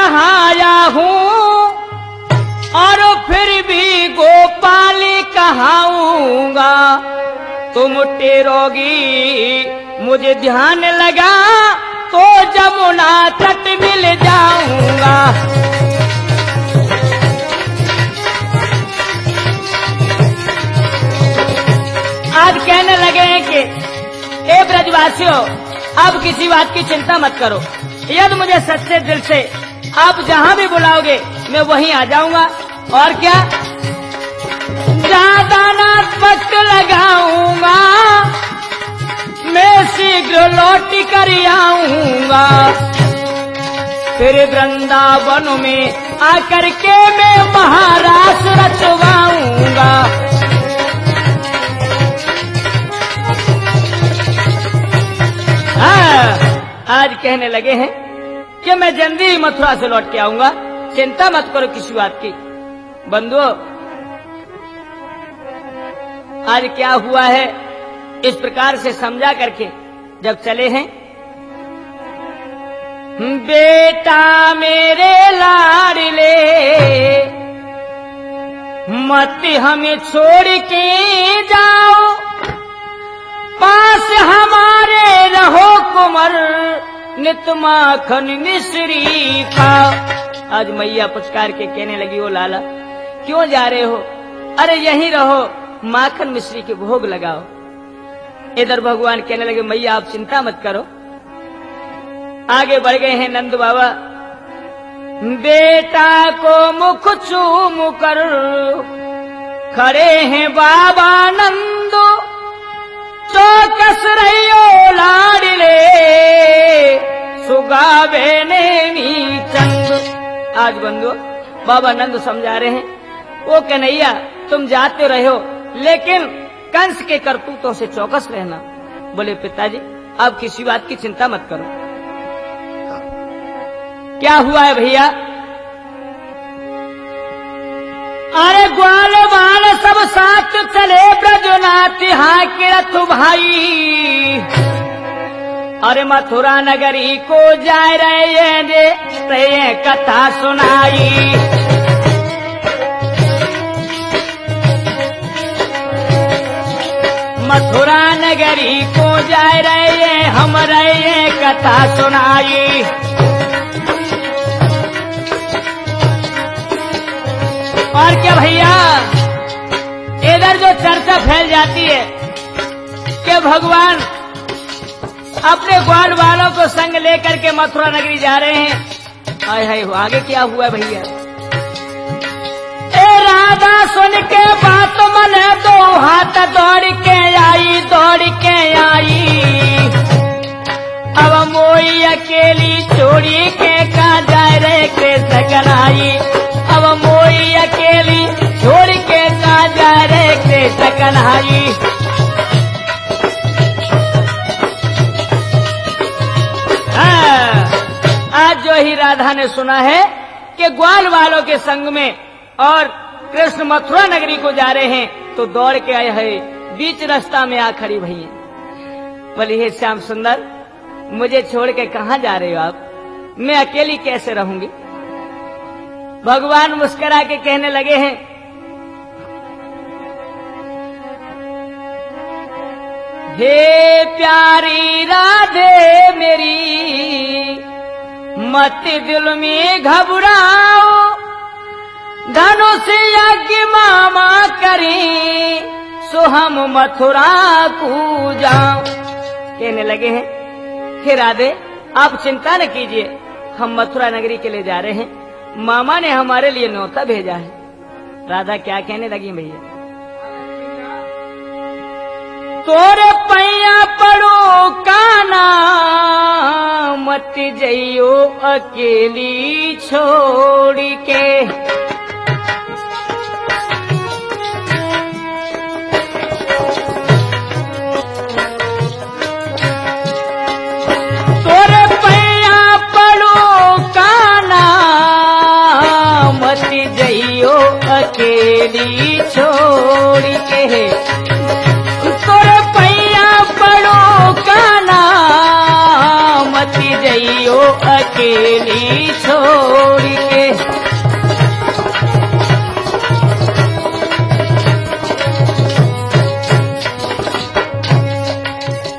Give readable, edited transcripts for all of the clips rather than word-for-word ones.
यहाँ आया हूँ और फिर भी गोपाल कहाऊंगा। तुम टेरोगी मुझे ध्यान लगा तो जमुना तट मिल जाऊंगा। आज कहने लगे हैं कि ए ब्रजवासियों, अब किसी बात की चिंता मत करो। यदि मुझे सच्चे दिल से आप जहां भी बुलाओगे मैं वहीं आ जाऊंगा। और क्या, ज्यादा ना वक्त लगाऊंगा, मैं शीघ्र लौट कर आऊंगा। फिर वृंदावन में आकर के मैं महारास रचवाऊंगा। आज कहने लगे हैं कि मैं जल्दी ही मथुरा से लौट के आऊंगा, चिंता मत करो किसी बात की। बंधुओं, आज क्या हुआ है इस प्रकार से समझा करके जब चले हैं। बेटा मेरे लाडले मत हमें छोड़ के जाओ, पास हमारे रहो कुंवर नित माखन मिश्री खाओ। आज मैया पुचकार के कहने लगी, ओ लाला क्यों जा रहे हो? अरे यहीं रहो, माखन मिश्री के भोग लगाओ। इधर भगवान कहने लगे, मैया आप चिंता मत करो। आगे बढ़ गए हैं नंद बाबा। बेटा को मुख चूम कर खड़े हैं बाबा नंदो, चौकस रहियो लाडले सुगावे ने चंद। आज बंधु बाबा नंद समझा रहे हैं, वो कन्हैया तुम जाते रहो लेकिन कंस के करतूतों से चौकस रहना। बोले पिताजी आप किसी बात की चिंता मत करो। क्या हुआ है भैया? अरे ग्वाल बाल सब साथ चले ब्रजनाथ हाँ के रथ भाई, अरे मथुरा नगरी को जा रहे रे कथा सुनाई। मथुरा नगरी को जा रहे हम रहे कथा सुनाई। और क्या भैया, इधर जो चर्चा फैल जाती है कि भगवान अपने ग्वाल वालों को संग लेकर के मथुरा नगरी जा रहे हैं। हाय हाय, आगे क्या हुआ भैया? ए राधा सुन के बात मन दो हाथ दौड़ के आई, दौड़ के आई। अब मोई अकेली छोड़ी के का जाए रे कृष्ण कन्हाई। अब मोई अकेली छोड़ के का जाए रे कृष्ण कन्हाई। आज जो ही राधा ने सुना है कि ग्वाल वालों के संग में और कृष्ण मथुरा नगरी को जा रहे हैं तो दौड़ के आए है, बीच रास्ता में आ खड़ी भई। बोली हे श्याम सुंदर, मुझे छोड़ के कहाँ जा रहे हो आप? मैं अकेली कैसे रहूंगी? भगवान मुस्कुरा के कहने लगे हैं, हे प्यारी राधे मेरी मत दिल में घबराओ, धनुष यज्ञ मामा करी सो हम मथुरा को जाओ। कहने लगे हैं, हे राधे आप चिंता न कीजिए, हम मथुरा नगरी के लिए जा रहे हैं, मामा ने हमारे लिए न्योता भेजा है। राधा क्या कहने लगी भैया? तोरे पैया पड़ो काना मत जइयो अकेली छोड़ के। तोरे पैया पड़ो काना मत जइयो अकेली छोड़ के। तोरे पैया पड़ो काना मत जइयो अकेली छोड़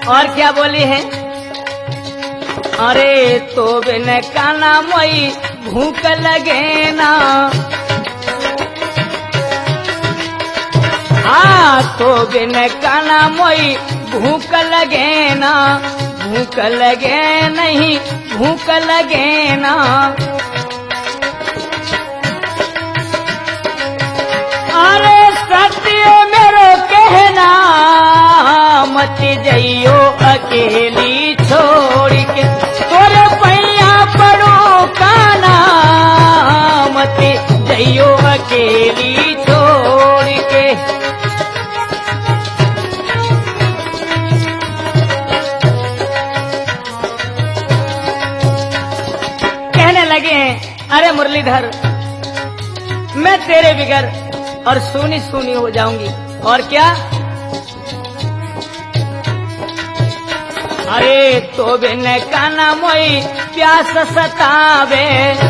और क्या बोली है? अरे तो बिन काना मोई भूख लगे ना, हाँ तो बिन काना मोई भूख लगे ना, भूख लगे नहीं भूख लगे ना। अरे सत्य मेरो कहना मत जइयो अकेली छोड़ के, तोरे पैया पड़ो काना मत जइयो अकेली छोड़ के। कहने लगे अरे मुरलीधर मैं तेरे बिगर और सूनी सूनी हो जाऊंगी, और क्या? अरे तो बिन काना मोई प्यास सतावे,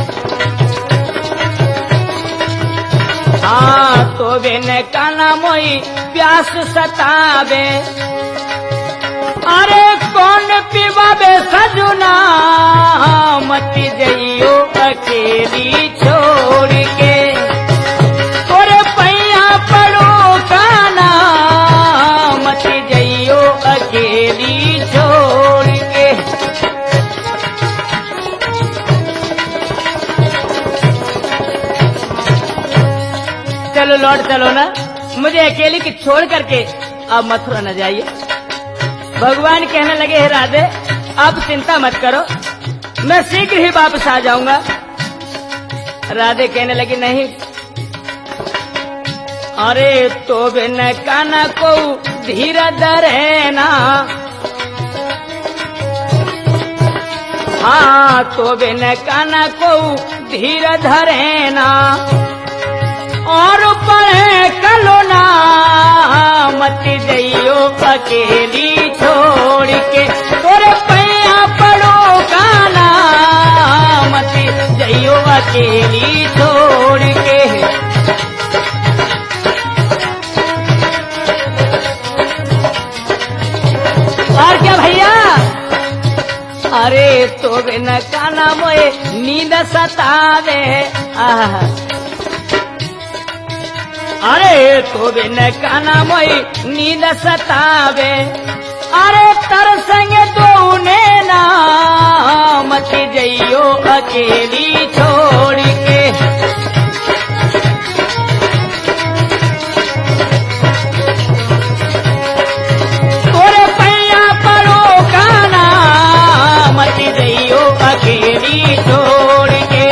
हाँ तो बिन काना मोई प्यास सतावे। अरे कौन पीवावे सजुना मत जइयो अकेली छोड़ के, तोरे पैया पड़ो काना मत जइयो अकेली छोड़ के। चलो लौट चलो ना, मुझे अकेली की छोड़ करके अब मथुरा न जाइए। भगवान कहने लगे हे राधे आप चिंता मत करो, मैं शीघ्र ही वापस आ जाऊंगा। राधे कहने लगी नहीं, अरे तो बिन काना को धीर धरेना, हाँ तो बिन काना को धीर धरेना। और पढ़े कलो ना मत जइयो अकेली छोड़ के, तोरे पैया पड़ो काना मत जइयो अकेली छोड़ के। और क्या भैया? अरे तो बिन काना मोए नींद सतावे, अरे तो बिन काना मोई नींद सतावे। अरे तरसंग दोने ना मत जइयो अकेली छोड़ के, तोरे पैया पड़ो काना मत जइयो अकेली छोड़ के।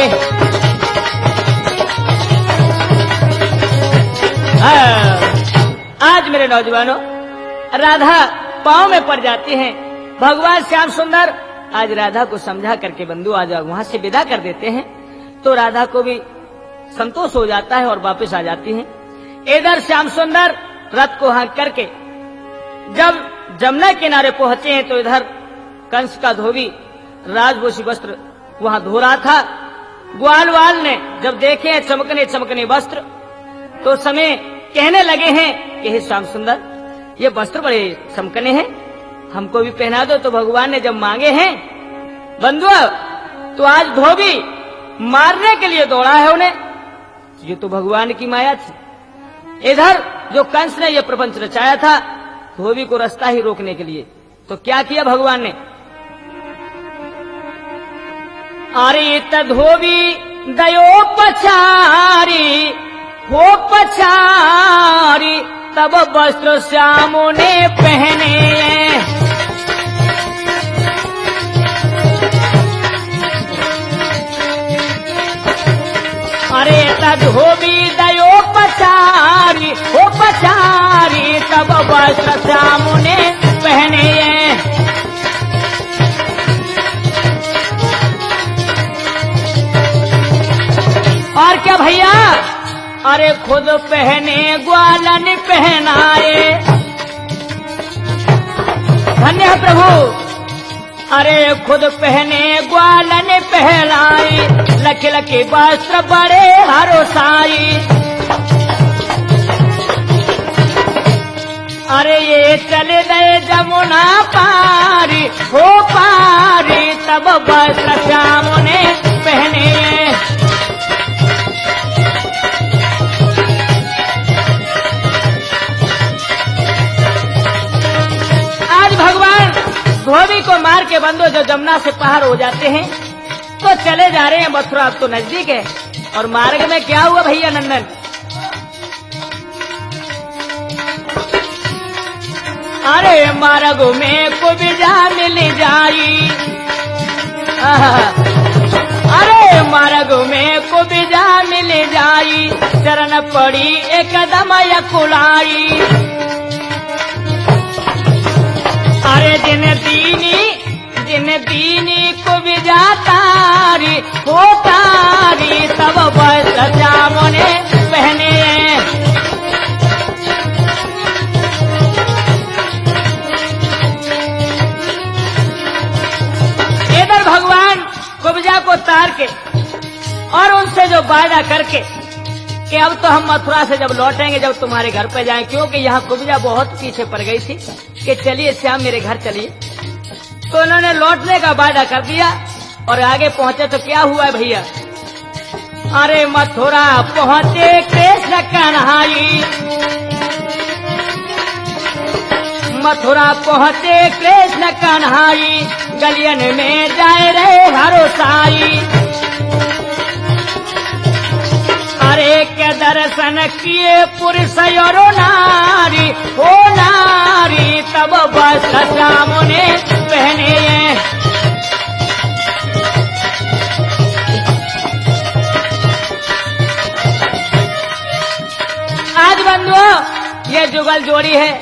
आज मेरे नौजवानों राधा पांव में पड़ जाती हैं। भगवान श्याम सुंदर आज राधा को समझा करके बंधु आज वहां से विदा कर देते हैं, तो राधा को भी संतोष हो जाता है और वापस आ जाती हैं। इधर श्याम सुंदर रथ को हाँक करके जब जमुना किनारे पहुंचे हैं तो इधर कंस का धोबी राजभूषी वस्त्र वहां धो रहा था। ग्वालवाल ने जब देखे चमकने चमकने वस्त्र तो समय कहने लगे हैं कि हे श्याम सुंदर ये वस्त्र बड़े चमकने हैं, हमको भी पहना दो। तो भगवान ने जब मांगे हैं बंधुआ तो आज धोबी मारने के लिए दौड़ा है उन्हें, ये तो भगवान की माया थी। इधर जो कंस ने यह प्रपंच रचाया था धोबी को रास्ता ही रोकने के लिए, तो क्या किया भगवान ने? अरे त धोबी दयो पछारी हो पछारी, तब वस्त्र श्याम ने पहने। अरे त धोबी दयो पछारी हो पछारी, तब वस्त्र श्याम ने पहने। और क्या भैया? अरे खुद पहने ग्वालन पहनाए, धन्य है प्रभु। अरे खुद पहने ग्वालन पहनाए, लख लख वस्त्र बड़े हरोसाई। अरे ये चले गए जमुना पार हो पारी, तब वस्त्र श्याम ने पहने। आज भगवान धोबी को मार के बंदो जो जमुना से पार हो जाते हैं तो चले जा रहे हैं मथुरा, अब तो नजदीक है। और मार्ग में क्या हुआ भैया नंदन? अरे मार्ग में कुबिजा मिल जाई, अरे मार्ग में कुबिजा मिल जाई, चरण पड़ी एकदम यकुलाई। अरे जिन दीनी कुबिजा तारी हो तारी, तब वस्त्र श्याम ने पहने। इधर भगवान कुब्जा को तार के और उनसे जो वादा करके कि अब तो हम मथुरा से जब लौटेंगे, जब तुम्हारे घर पे जाएं, क्योंकि यहाँ कुब्जा बहुत पीछे पड़ गई थी कि चलिए श्याम मेरे घर चलिए। तो उन्होंने लौटने का वादा कर दिया और आगे पहुंचे तो क्या हुआ भैया? अरे मथुरा पहुंचे कृष्ण कन्हाई, मथुरा पहुंचे कृष्ण कन्हाई, गलियन में जाए रहे हरो साई। अरे के दर्शन किए पुरुष और नारी, हो नारी, तब वस्त्र श्याम ने पहने। आज बंधुओं ये जुगल जोड़ी है,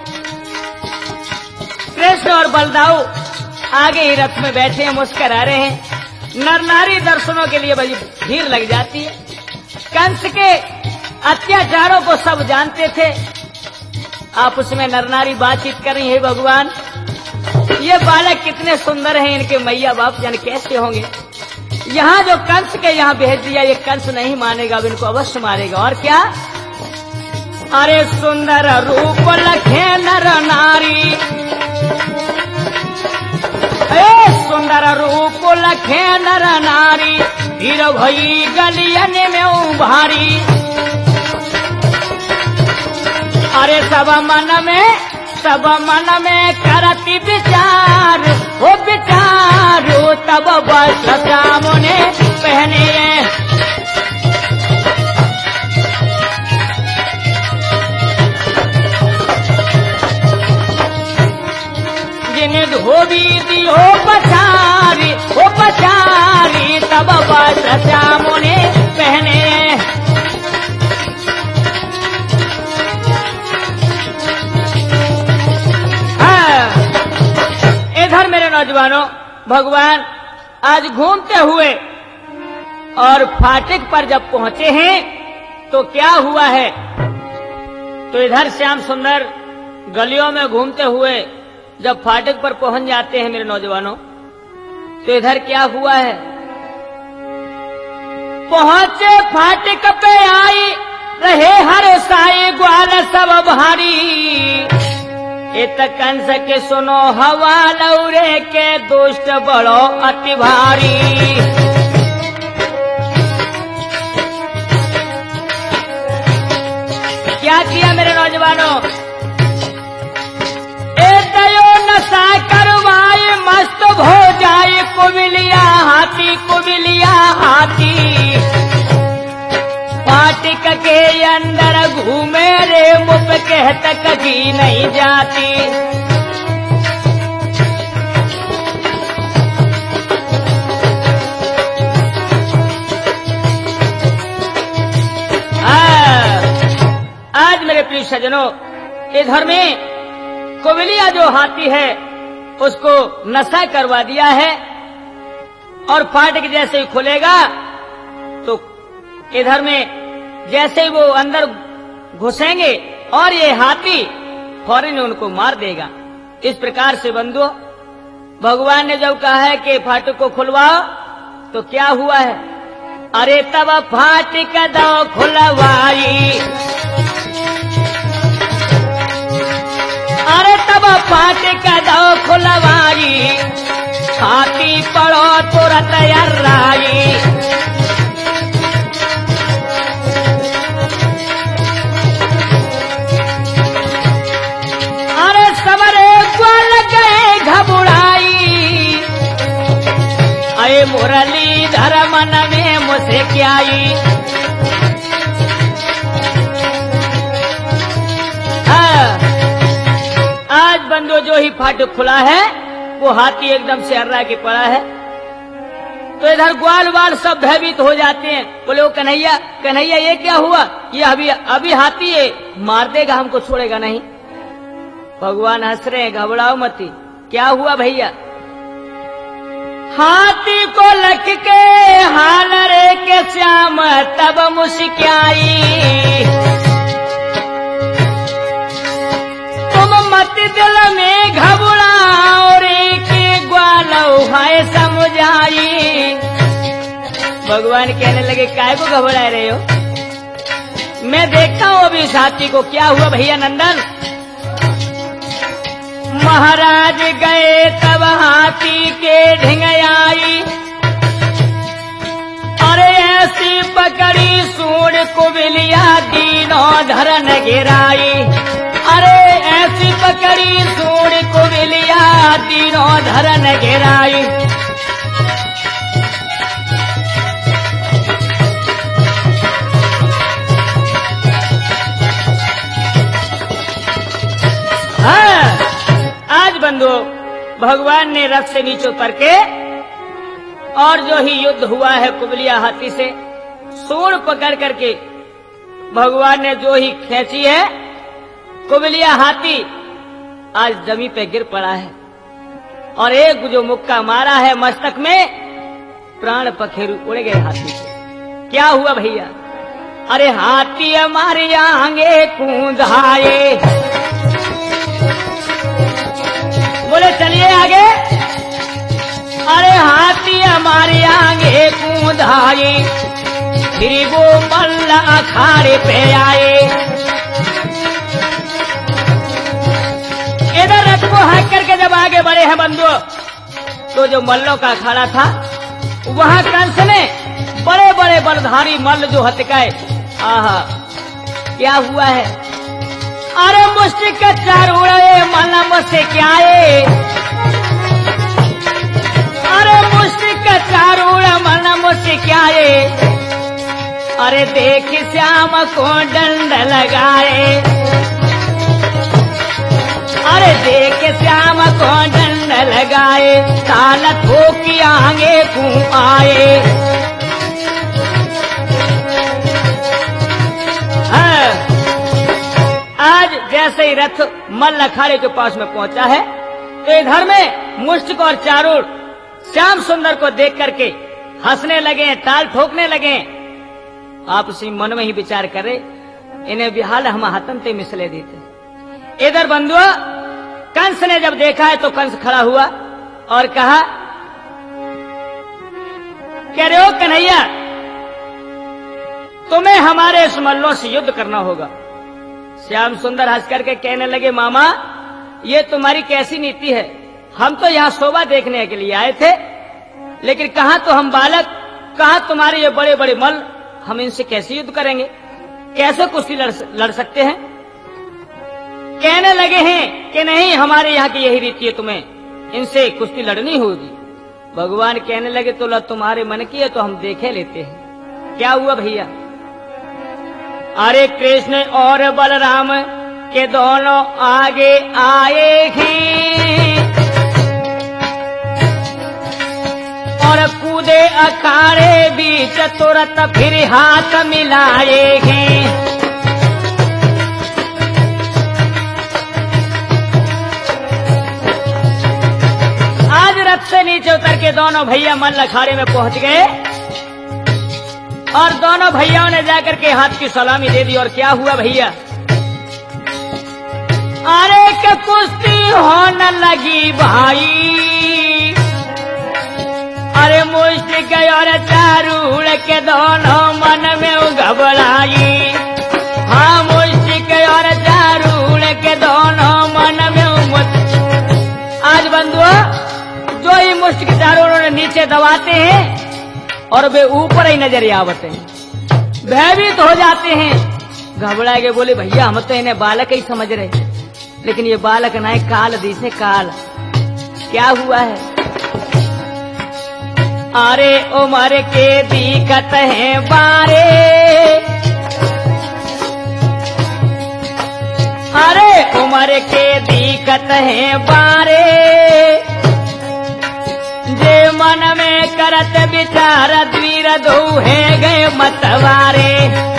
कृष्ण और बलदाऊ आगे ही रथ में बैठे हैं, मुस्कुरा रहे हैं। नर नारी दर्शनों के लिए बड़ी भीड़ लग जाती है। कंस के अत्याचारों को सब जानते थे, आप उसमें नर नारी बातचीत कर रही है, भगवान ये बालक कितने सुंदर हैं, इनके मैया बाप जाने कैसे होंगे। यहाँ जो कंस के यहाँ भेज दिया, ये कंस नहीं मानेगा, अब इनको अवश्य मारेगा। और क्या? अरे सुंदर रूप लखे नर नारी, सुंदर रूप लखे नर नारी, धीर भई गलियन में उभारी। अरे सब मन में करती विचार, हो विचारो, तब वस्त्र श्याम ने पहने। जिन्हें धोबी दियो पछारी, हो पछारी, तब वस्त्र श्याम ने पहने। इधर मेरे नौजवानों, भगवान आज घूमते हुए और फाटक पर जब पहुंचे हैं तो क्या हुआ है? तो इधर श्याम सुंदर गलियों में घूमते हुए जब फाटक पर पहुंच जाते हैं मेरे नौजवानों, तो इधर क्या हुआ है? पहुंचे फाटक पे आई रहे हर साई, ग्वाल सब भारी। इत कंस के सुनो हवा लौरे के, दुष्ट बड़ो अति भारी। क्या किया मेरे नौजवानों? नशा करवाए मस्त हो जाए, कुबिलिया हाथी, कुबिलिया हाथी। फाटक के अंदर घूमे रे मुप, कहत कभी नहीं जाती। आज मेरे प्रिय सज्जनों, इधर में कुबिलिया जो हाथी है उसको नशा करवा दिया है, और फाटक जैसे ही खुलेगा तो इधर में जैसे ही वो अंदर घुसेंगे और ये हाथी फौरन उनको मार देगा। इस प्रकार से बंधुओं, भगवान ने जब कहा है कि फाटक को खुलवाओ तो क्या हुआ है? अरे तब फाटक दो खुलवाई, अरे तब फाटक दो खुलवाई, तुरत अर्राई। अरे सबरे ग्वाल गए घबराई, अरे मुरली धर मन में मुझसे क्या आई। आज बंदो जो ही फाटक खुला है वो हाथी एकदम से अर्रा के पड़ा है। तो इधर ग्वाल वाल सब भयभीत हो जाते हैं, बोले ओ कन्हैया कन्हैया ये क्या हुआ, ये अभी हाथी है, मार देगा हमको, छोड़ेगा नहीं। भगवान हंस रहे हैं, घबराओ मती। क्या हुआ भैया? हाथी को लख के हाल रे के श्याम तब मुस्काई, तुम मत दिल में घबराओ रे के ग्वालो है समझाई। भगवान कहने लगे काहे को घबरा रहे हो, मैं देखता हूं अभी हाथी को। क्या हुआ भैया नंदन? महाराज गए तब हाथी के ढिंग आई, अरे ऐसी पकड़ी सूंड कुबिलिया तीनों धरन गिराई। अरे ऐसी पकड़ी सूंड कुबिलिया तीनों धरन गिराई। आज बंधु भगवान ने रथ से नीचे उतर के और जो ही युद्ध हुआ है कुबलिया हाथी से, सूंड पकड़ करके भगवान ने जो ही खींची है, कुबलिया हाथी आज जमीन पे गिर पड़ा है और एक जो मुक्का मारा है मस्तक में, प्राण पखेरु उड़ गए हाथी से। क्या हुआ भैया? अरे हाथी हमारे आगे कूदाए, बोले चलिए आगे। अरे हाथी हमारे आगे कूदाए, फिर वो मल्ला अखाड़े पे आए। इधर रथ को हक करके जब आगे बढ़े हैं बंधु, तो जो मल्लों का अखाड़ा था वहां कंस ने बड़े बड़े बलधारी मल्ल जो हत्याए। आहा क्या हुआ है? अरे मुष्टि के चारों मल्ल मुझसे क्या है, अरे मुष्टि के चारों मल्ल मुझसे क्या है। अरे देख श्याम को डंड लगाए, अरे देख श्याम को डंड लगाए, ताल ठोकी आगे को आए। आज जैसे ही रथ मल्ल अखाड़े के पास में पहुंचा है, तो इधर में मुष्टिक और चारूर श्याम सुंदर को देख करके हंसने लगे, ताल ठोकने लगे। आपसी मन में ही विचार करे, इन्हें बिहाल हम हतनते मिसले देते। इधर बंधुआ कंस ने जब देखा है तो कंस खड़ा हुआ और कहा, कह रहे हो कन्हैया तुम्हें हमारे इस मल्लों से युद्ध करना होगा। श्याम सुंदर हंस करके कहने लगे, मामा ये तुम्हारी कैसी नीति है, हम तो यहाँ शोभा देखने के लिए आए थे, लेकिन कहाँ तो हम बालक, कहाँ तुम्हारे ये बड़े बड़े मल्ल, हम इनसे कैसे युद्ध करेंगे, कैसे कुश्ती लड़ सकते हैं। कहने लगे हैं कि नहीं हमारे यहाँ की यही रीति है, तुम्हें इनसे कुश्ती लड़नी होगी। भगवान कहने लगे तो तुम्हारे मन की है तो हम देखे लेते हैं। क्या हुआ भैया? अरे कृष्ण और बलराम के दोनों आगे आए हैं और कूदे अखाड़े बीच तुरंत फिर हाथ मिलाए हैं। आज रथ से नीचे उतर के दोनों भैया मल्ल अखाड़े में पहुंच गए और दोनों भैयाओं ने जाकर के हाथ की सलामी दे दी। और क्या हुआ भैया? अरे के कुश्ती होने लगी भाई, अरे मुष्टिक और चारूर के दोनों मन में घबराई। हाँ मुष्टिक और चारूर के दोनों मन में। आज बंधुओं जो ही मुष्ट के चारों उन्होंने नीचे दबाते हैं और वे ऊपर ही नजर आवते हैं। भयभीत हो जाते हैं, घबरा के बोले भैया हम तो इन्हें बालक ही समझ रहे, लेकिन ये बालक नहीं, काल दिसे काल। क्या हुआ है? अरे उमर के दिक्कत है बारे, अरे उमर के दिक्कत है बारे, जे मन में करत विचार द्वीर दो है गए मतवारे।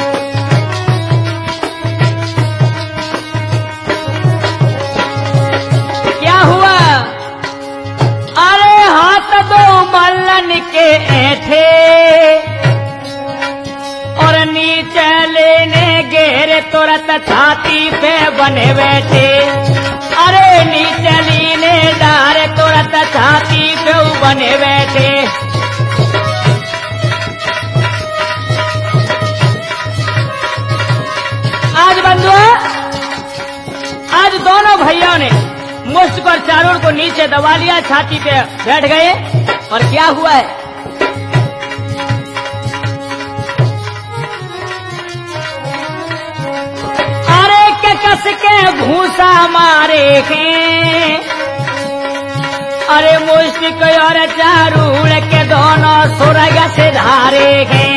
क्या हुआ? अरे हाथ दो मल्लन के ऐठे और नीचे लेने गेरे तुरंत छाती पे बने बैठे। अरे नीचे लीने डारे तुरंत छाती पे बने बैठे। आज बंधुओं, आज दोनों भाइयों ने मुष्ट पर चारों को नीचे दबा लिया, छाती पे बैठ गए। और क्या हुआ है? अरे के कस के भूसा मारे हैं, अरे मुष्ट को और चारूड़ के दोनों सुरग से धारे हैं।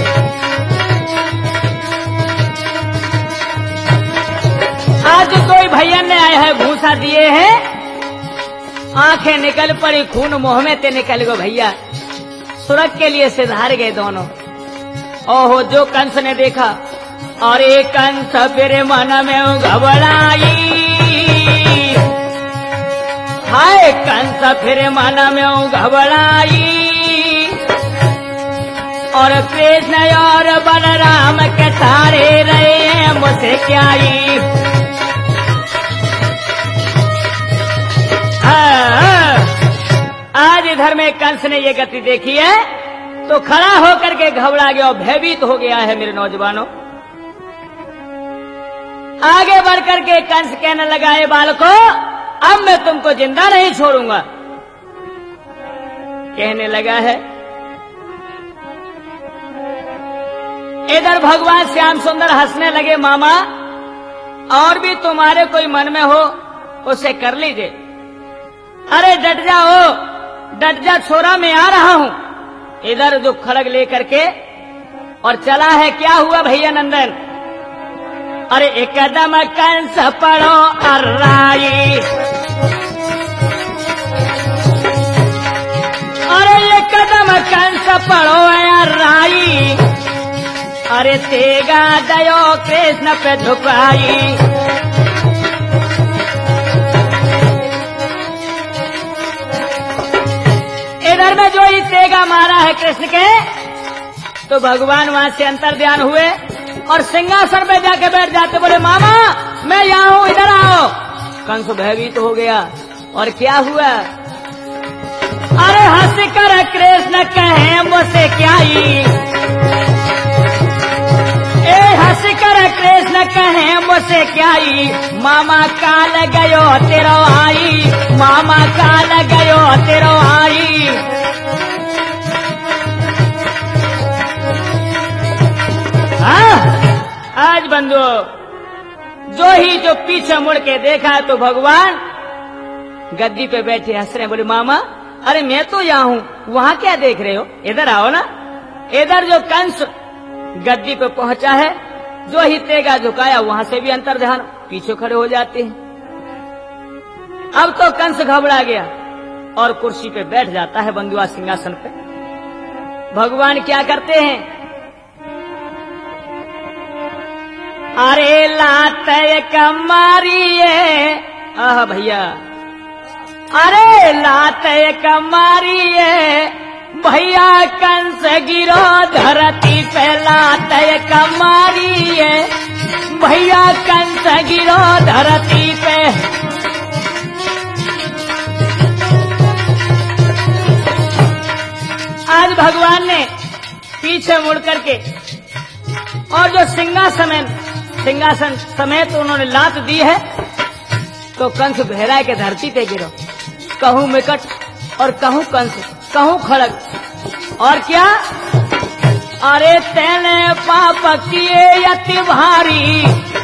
आज कोई भैया ने आए हैं, भूसा दिए हैं, आंखें निकल पड़ी, खून मुंह में ते निकल गो भैया, सुरग के लिए से धार गए दोनों। ओहो, जो कंस ने देखा, और एक कंस फिर मन में घबराई, हाय कंस फिर मन में घबराई, और कृष्ण और बलराम के तारे रहे मुझसे क्या ही। आज इधर में कंस ने ये गति देखी है तो खड़ा होकर के घबरा गया और भयभीत हो गया है। मेरे नौजवानों, आगे बढ़कर के कंस कहने लगा, ये बालको अब मैं तुमको जिंदा नहीं छोड़ूंगा। कहने लगा है। इधर भगवान श्याम सुंदर हंसने लगे, मामा और भी तुम्हारे कोई मन में हो उसे कर लीजिए। अरे डट जाओ, डट जा छोरा, मैं आ रहा हूं। इधर जो खड़ग लेकर के और चला है। क्या हुआ भैया नंदन? अरे एक कदम कंस पड़ो अर्राई, अरे एक कदम कंस पड़ो अर्राई, अरे तेगा दयो कृष्ण पे झुकाई। इधर में जो ही तेगा मारा है कृष्ण के, तो भगवान वहां से अंतर ध्यान हुए और सिंहासन पे जाके बैठ जाते, बोले मामा मैं यहाँ हूँ, इधर आओ। कंस भयभीत हो गया। और क्या हुआ? अरे हंस कर कृष्ण कहे मुझसे क्या ही, हंस कर कृष्ण कहे मुझसे क्या ही, मामा काल गयो तेरो आई, मामा काल गयो तेरो आई। आज बंधु जो पीछे मुड़ के देखा तो भगवान गद्दी पे बैठे हंस रहे, बोले मामा अरे मैं तो यहाँ हूँ, वहाँ क्या देख रहे हो, इधर आओ ना। इधर जो कंस गद्दी पे पहुंचा है, जो ही तेगा झुकाया वहां से भी अंतर ध्यान पीछे खड़े हो जाते हैं। अब तो कंस घबरा गया और कुर्सी पे बैठ जाता है, बंधुआ सिंहासन पे। भगवान क्या करते हैं? अरे लात कमारिए, आह भैया, अरे लात कमारिए भैया, कंस गिरो धरती पे लात कमारिए भैया, कंस गिरो धरती पे। आज भगवान ने पीछे मुड़ करके और जो सिंहासन समेत उन्होंने लात दी है, तो कंस बहरा के धरती पे गिरो। कहूं मिकट और कहूँ कंस, कहूँ खड़ग, और क्या? अरे तेने पाप किए अति भारी,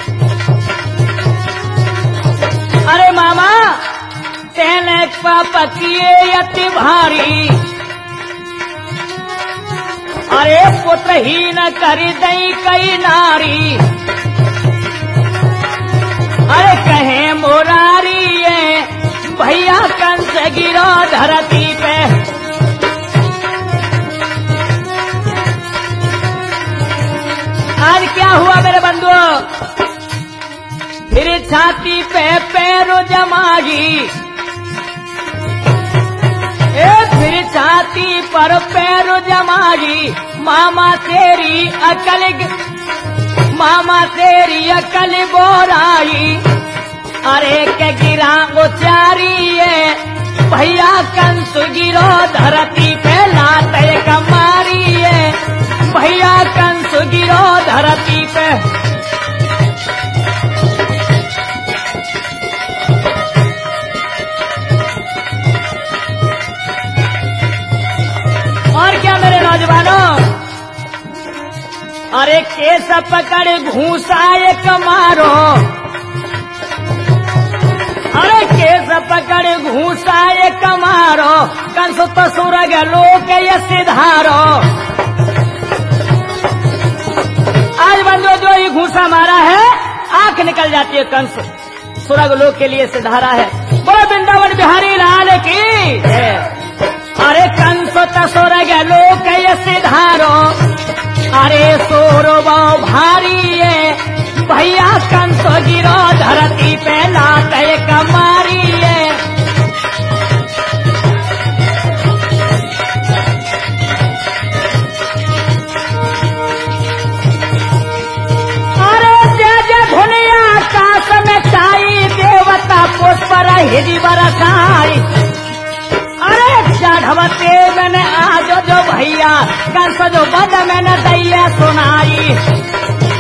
अरे मामा तेने पाप किए अति भारी, अरे पुत्रहीन कर दई कई नारी, अरे कहे मुरारी ये भैया कंस गिरो धरती पे। आज क्या हुआ मेरे बंधुओं? फिर छाती पे पैरों जमागी, फिर छाती पर पैरों जमागी, मामा तेरी अकल, मामा तेरी अकल बोराई, अरे के गिरा उचारी है भैया कंस गिरो धरती पे, लाते कमारी है भैया कंस गिरो धरती पे। और क्या मेरे नौजवानों? अरे केस पकड़ घूसा एक मारो, अरे केस पकड़ घूसा एक मारो, कंस तो सुरग लोक ये सिधारो। आज बंदो जो ये घूसा मारा है आंख निकल जाती है, कंस सुरग लोक के लिए सिधारा है। बोलो वृंदावन बिहारी लाल की है। अरे कंस तो सुरग लोक ये सिधारो, अरे सोरबो भारी है भैया कंस गिरो धरती पे, लाते कमारी है। अरे जय जय भुलिया आकाश में छाई, देवता पुष्प हिरी बरसाई, अरे चढ़वते मैंने आज जो भैया कंस जो बद मैंने दैया सुनाई।